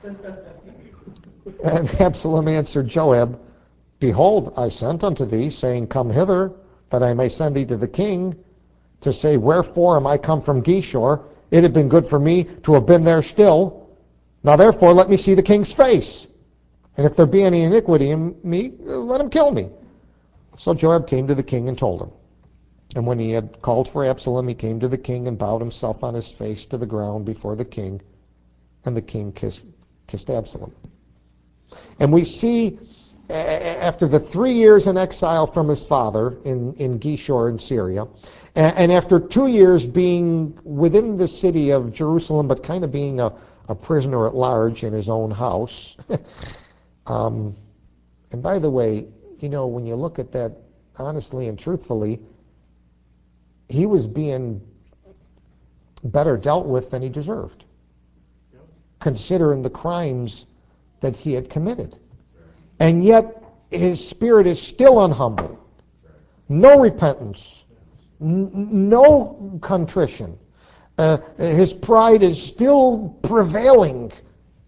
And Absalom answered Joab, behold, I sent unto thee, saying, come hither, that I may send thee to the king, to say, wherefore am I come from Geshur? It had been good for me to have been there still. Now therefore let me see the king's face. And if there be any iniquity in me, let him kill me. So Joab came to the king and told him. And when he had called for Absalom, he came to the king and bowed himself on his face to the ground before the king. And the king kissed, kissed Absalom. And we see, after the three years in exile from his father in, in Geshur in Syria, and after two years being within the city of Jerusalem, but kind of being a, a prisoner at large in his own house. um, and by the way, you know, when you look at that honestly and truthfully, he was being better dealt with than he deserved, considering the crimes that he had committed. And yet, his spirit is still unhumbled. No repentance. N- no contrition. Uh, his pride is still prevailing.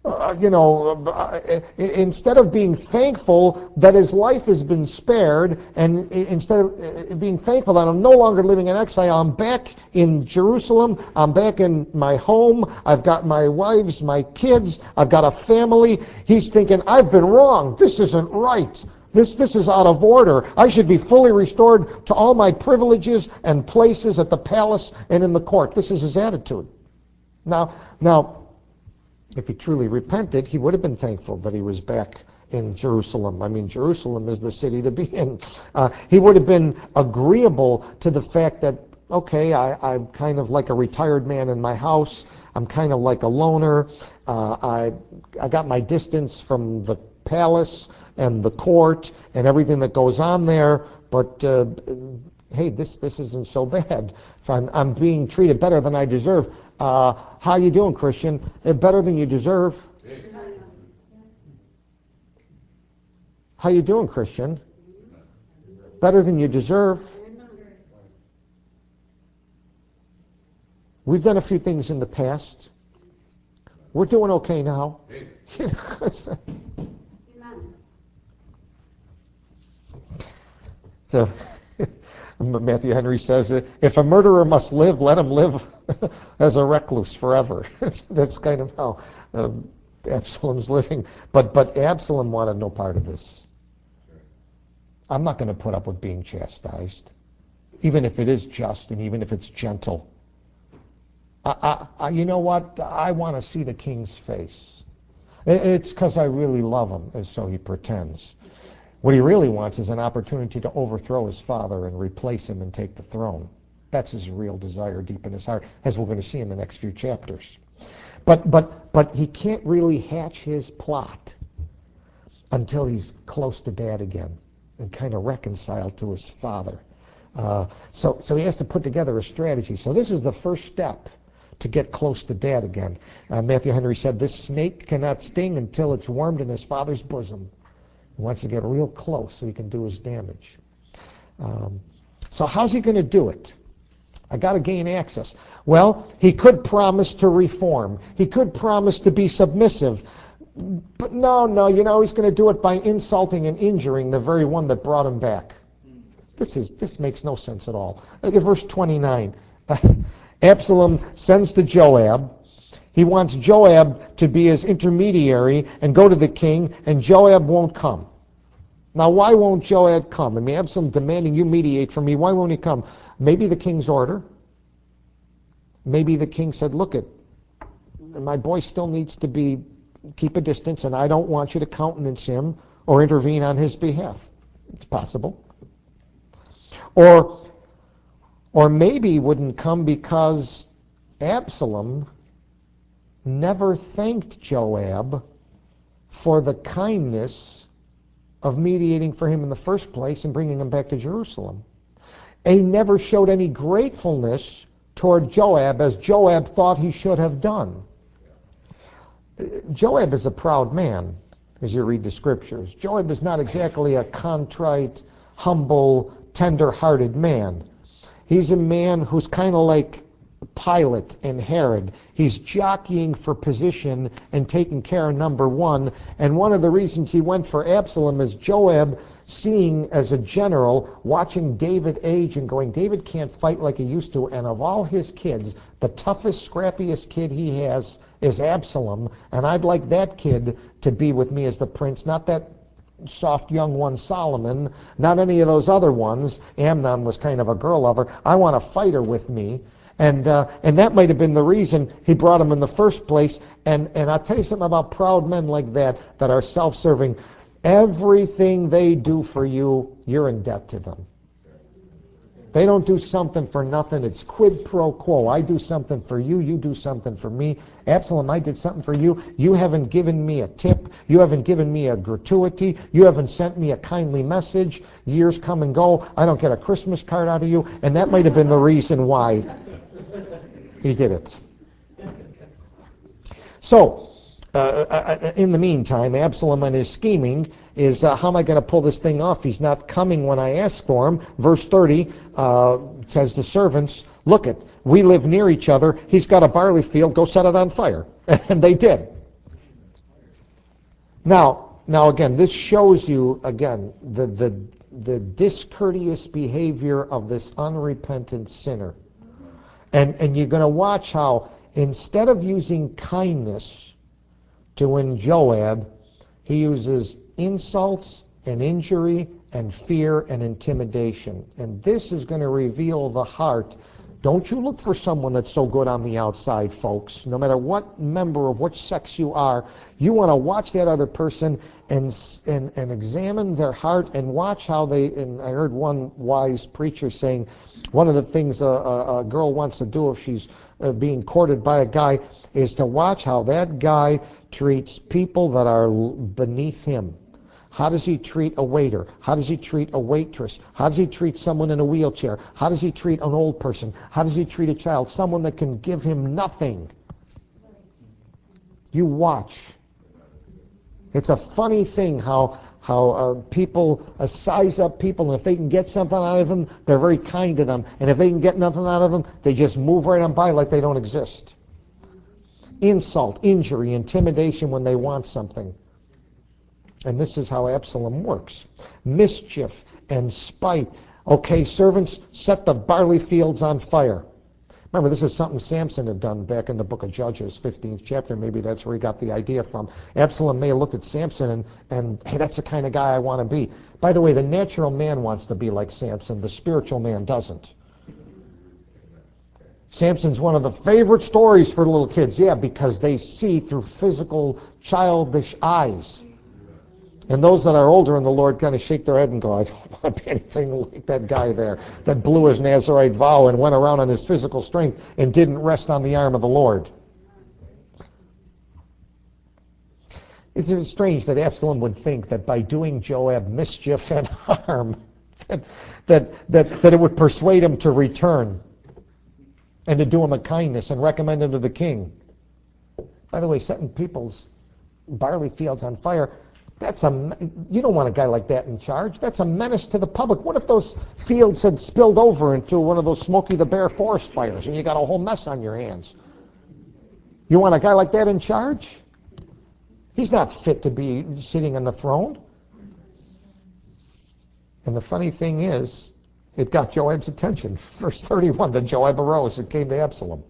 Uh, you know, uh, instead of being thankful that his life has been spared, and instead of being thankful that I'm no longer living in exile, I'm back in Jerusalem, I'm back in my home, I've got my wives, my kids, I've got a family. He's thinking, I've been wrong. This isn't right. This, this is out of order. I should be fully restored to all my privileges and places at the palace and in the court. This is his attitude. Now, now, if he truly repented, he would have been thankful that he was back in Jerusalem. I mean, Jerusalem is the city to be in. Uh, he would have been agreeable to the fact that, okay, I, I'm kind of like a retired man in my house. I'm kind of like a loner. Uh, I, I got my distance from the palace and the court and everything that goes on there, but uh, hey, this this isn't so bad. I'm, I'm being treated better than I deserve. Uh, how you doing, Christian? Uh, better than you deserve. How you doing, Christian? Better than you deserve. We've done a few things in the past. We're doing okay now. So Matthew Henry says, if a murderer must live, let him live as a recluse forever. That's kind of how um, Absalom's living. But but Absalom wanted no part of this. I'm not going to put up with being chastised, even if it is just and even if it's gentle. I, I, I, you know what? I want to see the king's face. It's because I really love him, and so he pretends. What he really wants is an opportunity to overthrow his father and replace him and take the throne. That's his real desire deep in his heart, as we're going to see in the next few chapters. But but but he can't really hatch his plot until he's close to dad again and kind of reconciled to his father. Uh, so so he has to put together a strategy. So this is the first step to get close to dad again. Uh, Matthew Henry said, this snake cannot sting until it's warmed in his father's bosom. He wants to get real close so he can do his damage. Um, so how's he going to do it? I got to gain access. Well, he could promise to reform. He could promise to be submissive. But no, no, you know, he's going to do it by insulting and injuring the very one that brought him back. This is this makes no sense at all. Look at verse twenty-nine. Absalom sends to Joab. He wants Joab to be his intermediary and go to the king, and Joab won't come. Now, why won't Joab come? I mean, Absalom demanding you mediate for me. Why won't he come? Maybe the king's order. Maybe the king said, look, it, my boy still needs to be keep a distance, and I don't want you to countenance him or intervene on his behalf. It's possible. Or, or maybe he wouldn't come because Absalom never thanked Joab for the kindness of mediating for him in the first place and bringing him back to Jerusalem. And he never showed any gratefulness toward Joab as Joab thought he should have done. Joab is a proud man, as you read the scriptures. Joab is not exactly a contrite, humble, tender-hearted man. He's a man who's kind of like Pilate and Herod. He's jockeying for position and taking care of number one. And one of the reasons he went for Absalom is Joab, seeing as a general, watching David age and going, David can't fight like he used to. And of all his kids, the toughest, scrappiest kid he has is Absalom. And I'd like that kid to be with me as the prince, not that soft young one Solomon, not any of those other ones. Amnon was kind of a girl lover. I want a fighter with me. And uh, and that might have been the reason he brought him in the first place. And, and I'll tell you something about proud men like that, that are self-serving. Everything they do for you, you're in debt to them. They don't do something for nothing. It's quid pro quo. I do something for you, you do something for me. Absalom, I did something for you. You haven't given me a tip. You haven't given me a gratuity. You haven't sent me a kindly message. Years come and go. I don't get a Christmas card out of you. And that might have been the reason why he did it. So, uh, in the meantime, Absalom and his scheming is, uh, how am I going to pull this thing off? He's not coming when I ask for him. Verse thirty uh, says the servants, look it, we live near each other. He's got a barley field. Go set it on fire. And they did. Now, now again, this shows you, again, the, the, the discourteous behavior of this unrepentant sinner. And, and you're going to watch how, instead of using kindness to win Joab, he uses insults and injury and fear and intimidation. And this is going to reveal the heart. Don't you look for someone that's so good on the outside, folks. No matter what member of which sex you are, you want to watch that other person and, and, and examine their heart and watch how they, and I heard one wise preacher saying, one of the things a, a, a girl wants to do if she's uh, being courted by a guy is to watch how that guy treats people that are beneath him. How does he treat a waiter? How does he treat a waitress? How does he treat someone in a wheelchair? How does he treat an old person? How does he treat a child? Someone that can give him nothing. You watch. It's a funny thing how how uh, people uh, size up people, and if they can get something out of them, they're very kind to them. And if they can get nothing out of them, they just move right on by like they don't exist. Insult, injury, intimidation when they want something. And this is how Absalom works. Mischief and spite. Okay, servants, set the barley fields on fire. Remember, this is something Samson had done back in the book of Judges, fifteenth chapter. Maybe that's where he got the idea from. Absalom may have looked at Samson and, and hey, that's the kind of guy I want to be. By the way, the natural man wants to be like Samson. The spiritual man doesn't. Samson's one of the favorite stories for little kids. Yeah, because they see through physical, childish eyes. And those that are older in the Lord kind of shake their head and go, I don't want to be anything like that guy there that blew his Nazirite vow and went around on his physical strength and didn't rest on the arm of the Lord. It's strange that Absalom would think that by doing Joab mischief and harm, that, that, that, that it would persuade him to return and to do him a kindness and recommend him to the king. By the way, setting people's barley fields on fire, That's a, you don't want a guy like that in charge. That's a menace to the public. What if those fields had spilled over into one of those Smokey the Bear forest fires and you got a whole mess on your hands? You want a guy like that in charge? He's not fit to be sitting on the throne. And the funny thing is, it got Joab's attention. Verse thirty-one, then Joab arose and came to Absalom.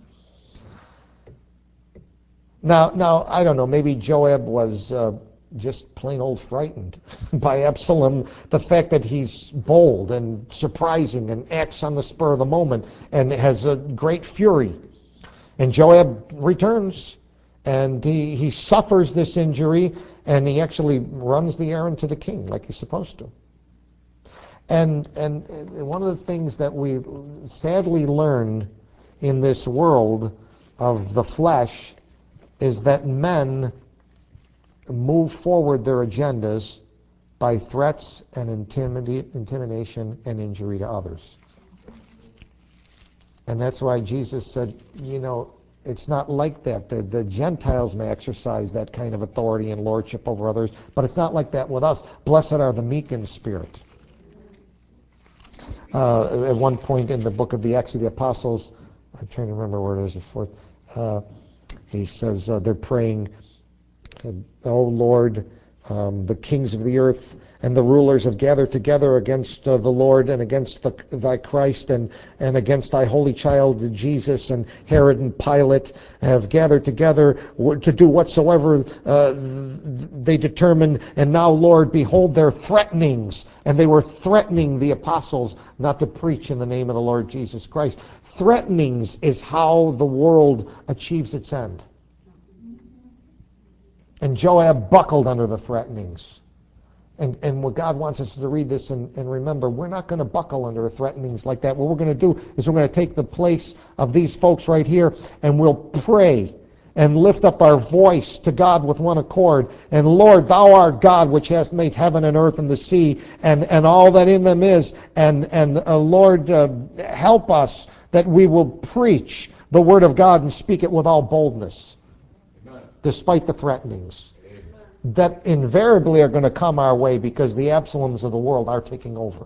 Now, now I don't know, maybe Joab was uh, just plain old frightened by Absalom, the fact that he's bold and surprising and acts on the spur of the moment and has a great fury. And Joab returns, and he, he suffers this injury, and he actually runs the errand to the king like he's supposed to. And, and one of the things that we sadly learn in this world of the flesh is that men move forward their agendas by threats and intimida- intimidation and injury to others. And that's why Jesus said, you know, it's not like that. The, the Gentiles may exercise that kind of authority and lordship over others, but it's not like that with us. Blessed are the meek in spirit. Uh, at one point in the book of the Acts of the Apostles, I'm trying to remember where it is, the fourth, uh, he says uh, they're praying, oh Lord, um, the kings of the earth and the rulers have gathered together against uh, the Lord and against the, thy Christ and, and against thy holy child Jesus, and Herod and Pilate have gathered together to do whatsoever uh, they determined. And now, Lord, behold their threatenings. And they were threatening the apostles not to preach in the name of the Lord Jesus Christ. Threatenings is how the world achieves its end. And Joab buckled under the threatenings. And, and what God wants us to read this and, and remember, we're not going to buckle under threatenings like that. What we're going to do is we're going to take the place of these folks right here, and we'll pray and lift up our voice to God with one accord. And Lord, thou art God which hast made heaven and earth and the sea and, and all that in them is. And, and uh, Lord, uh, help us that we will preach the word of God and speak it with all boldness, despite the threatenings that invariably are going to come our way because the Absaloms of the world are taking over.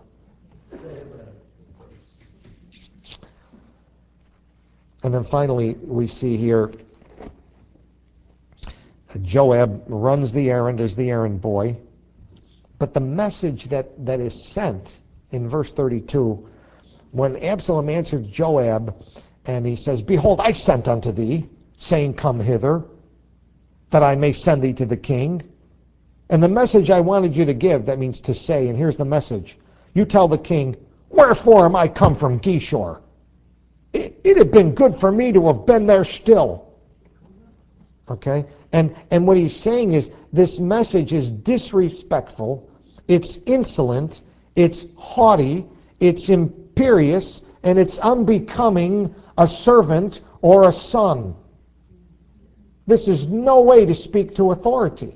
And then finally, we see here Joab runs the errand as the errand boy. But the message that, that is sent in verse thirty-two, when Absalom answered Joab, and he says, Behold, I sent unto thee, saying, Come hither, that I may send thee to the king. And the message I wanted you to give, that means to say, and here's the message. You tell the king, Wherefore am I come from Geshur? It, it had been good for me to have been there still. Okay? And, and what he's saying is, this message is disrespectful, it's insolent, it's haughty, it's imperious, and it's unbecoming a servant or a son. This is no way to speak to authority.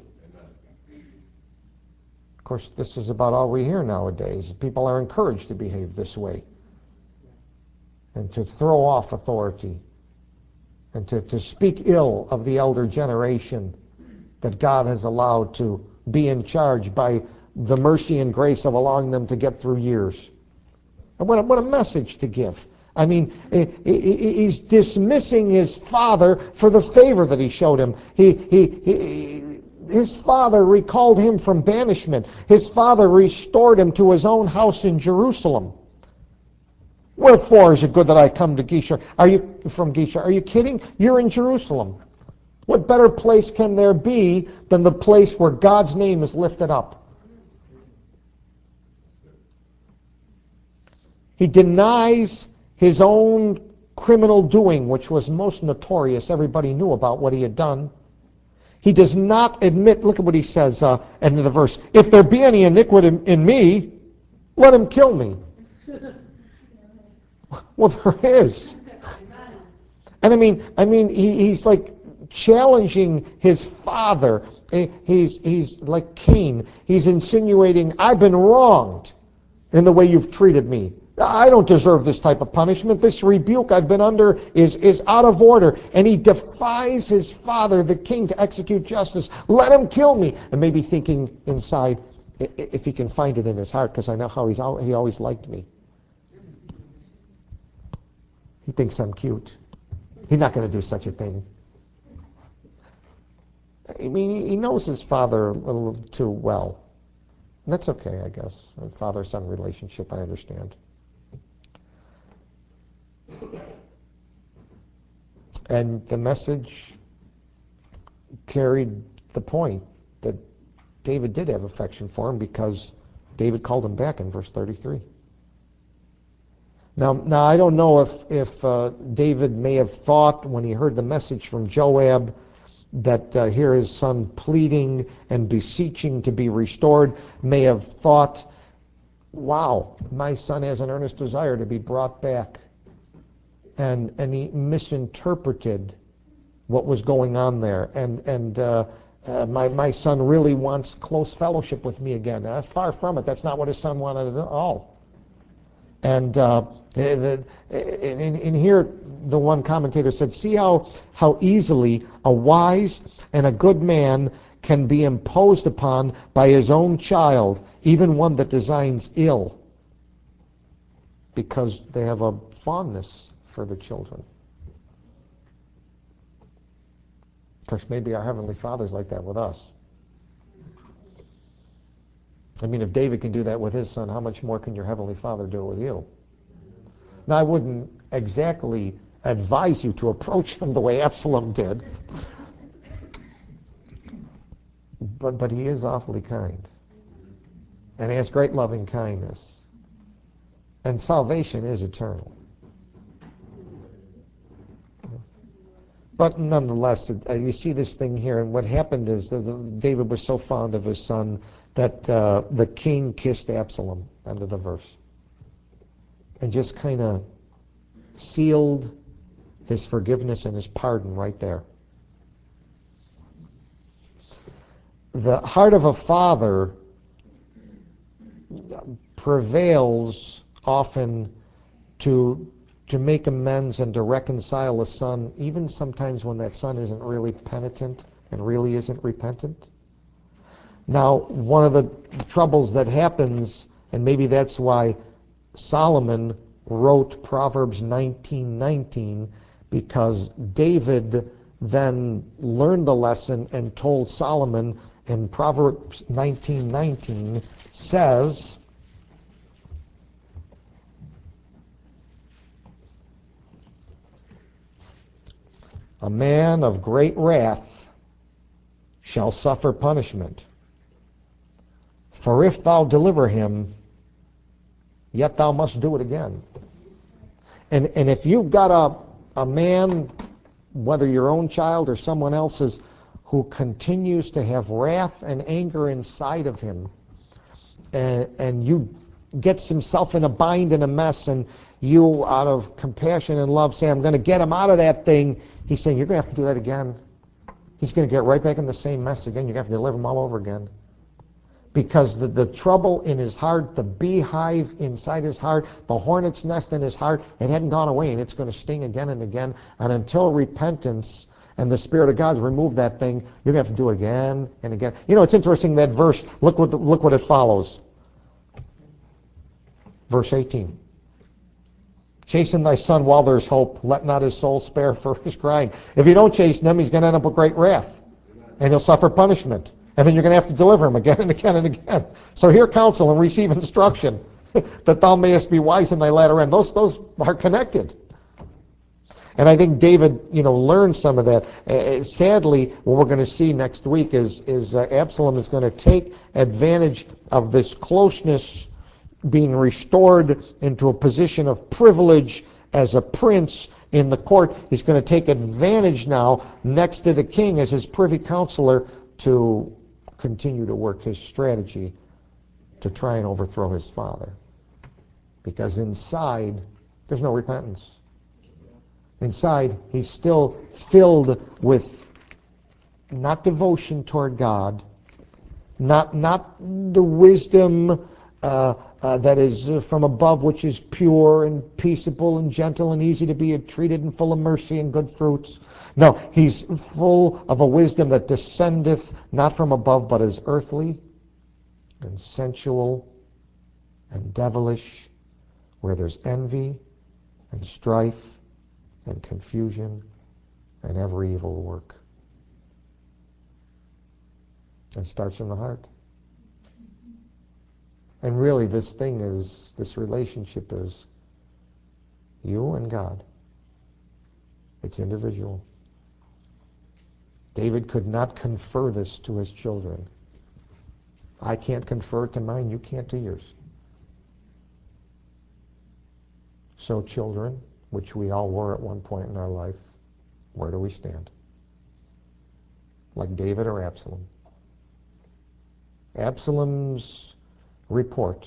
Of course, this is about all we hear nowadays. People are encouraged to behave this way and to throw off authority and to, to speak ill of the elder generation that God has allowed to be in charge by the mercy and grace of allowing them to get through years. And what a, what a message to give. I mean, he's dismissing his father for the favor that he showed him. He, he, he, his father recalled him from banishment. His father restored him to his own house in Jerusalem. Wherefore is it good that I come to Geshur? Are you from Geshur? Are you kidding? You're in Jerusalem. What better place can there be than the place where God's name is lifted up? He denies his own criminal doing, which was most notorious. Everybody knew about what he had done. He does not admit, look at what he says uh, in the verse, if there be any iniquity in, in me, let him kill me. Well, there is. And I mean, I mean, he, he's like challenging his father. He's, he's like Cain. He's insinuating, I've been wronged in the way you've treated me. I don't deserve this type of punishment. This rebuke I've been under is, is out of order. And he defies his father, the king, to execute justice. Let him kill me. And maybe thinking inside, if he can find it in his heart, because I know how he's he always liked me. He thinks I'm cute. He's not going to do such a thing. I mean, he knows his father a little too well. And that's okay, I guess. A father-son relationship, I understand. And the message carried the point that David did have affection for him because David called him back in verse thirty-three. Now, now I don't know if, if uh, David may have thought when he heard the message from Joab that uh, here his son pleading and beseeching to be restored, may have thought, wow, my son has an earnest desire to be brought back. And, and he misinterpreted what was going on there. And, and uh, uh, my, my son really wants close fellowship with me again. Uh, far from it. That's not what his son wanted at all. And uh, in, in here, the one commentator said, see how, how easily a wise and a good man can be imposed upon by his own child, even one that designs ill, because they have a fondness for the children. Of course, maybe our Heavenly Father's like that with us. I mean, if David can do that with his son, how much more can your Heavenly Father do it with you? Now, I wouldn't exactly advise you to approach him the way Absalom did, but, but he is awfully kind, and he has great loving kindness, and salvation is eternal. But nonetheless, uh, you see this thing here, and what happened is that the, David was so fond of his son that uh, the king kissed Absalom, end of the verse, and just kind of sealed his forgiveness and his pardon right there. The heart of a father prevails often to to make amends and to reconcile a son, even sometimes when that son isn't really penitent and really isn't repentant. Now, one of the troubles that happens, and maybe that's why Solomon wrote Proverbs nineteen nineteen, because David then learned the lesson and told Solomon in Proverbs nineteen nineteen says, a man of great wrath shall suffer punishment. For if thou deliver him, yet thou must do it again. And and if you've got a, a man, whether your own child or someone else's, who continues to have wrath and anger inside of him, and, and you gets himself in a bind and a mess, and you, out of compassion and love, say, I'm going to get him out of that thing, he's saying, you're going to have to do that again. He's going to get right back in the same mess again. You're going to have to deliver him all over again. Because the, the trouble in his heart, the beehive inside his heart, the hornet's nest in his heart, it hadn't gone away, and it's going to sting again and again. And until repentance and the Spirit of God's removed that thing, you're going to have to do it again and again. You know, it's interesting, that verse, look what, the, look what it follows. Verse eighteen. Chasten thy son while there's hope. Let not his soul spare for his crying. If you don't chasten him, he's going to end up with great wrath. And he'll suffer punishment. And then you're going to have to deliver him again and again and again. So hear counsel and receive instruction, that thou mayest be wise in thy latter end. Those, those are connected. And I think David, you know, learned some of that. Uh, sadly, what we're going to see next week is, is uh, Absalom is going to take advantage of this closeness being restored into a position of privilege as a prince in the court. He's going to take advantage now, next to the king as his privy counselor, to continue to work his strategy to try and overthrow his father. Because inside, there's no repentance. Inside, he's still filled with not devotion toward God, not, not the wisdom uh, uh, that is uh, from above, which is pure and peaceable and gentle and easy to be treated and full of mercy and good fruits. No, he's full of a wisdom that descendeth not from above, but is earthly and sensual and devilish, where there's envy and strife and confusion and every evil work. And starts in the heart. And really, this thing is, this relationship is you and God. It's individual. David could not confer this to his children. I can't confer it to mine, you can't to yours. So children, which we all were at one point in our life, where do we stand? Like David or Absalom? Absalom's report,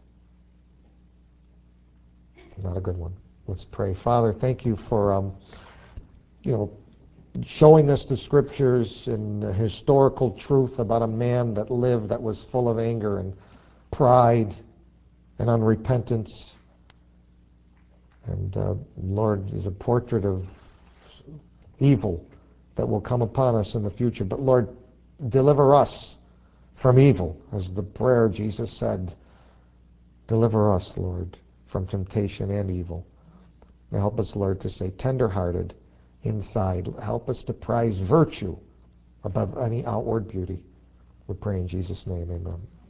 not a good one. Let's pray. Father, thank you for um, you know, showing us the scriptures and the historical truth about a man that lived that was full of anger and pride and unrepentance. And uh, Lord, is a portrait of evil that will come upon us in the future. But Lord, deliver us from evil, as the prayer Jesus said. Deliver us, Lord, from temptation and evil. Now help us, Lord, to stay tender-hearted inside. Help us to prize virtue above any outward beauty. We pray in Jesus' name, amen.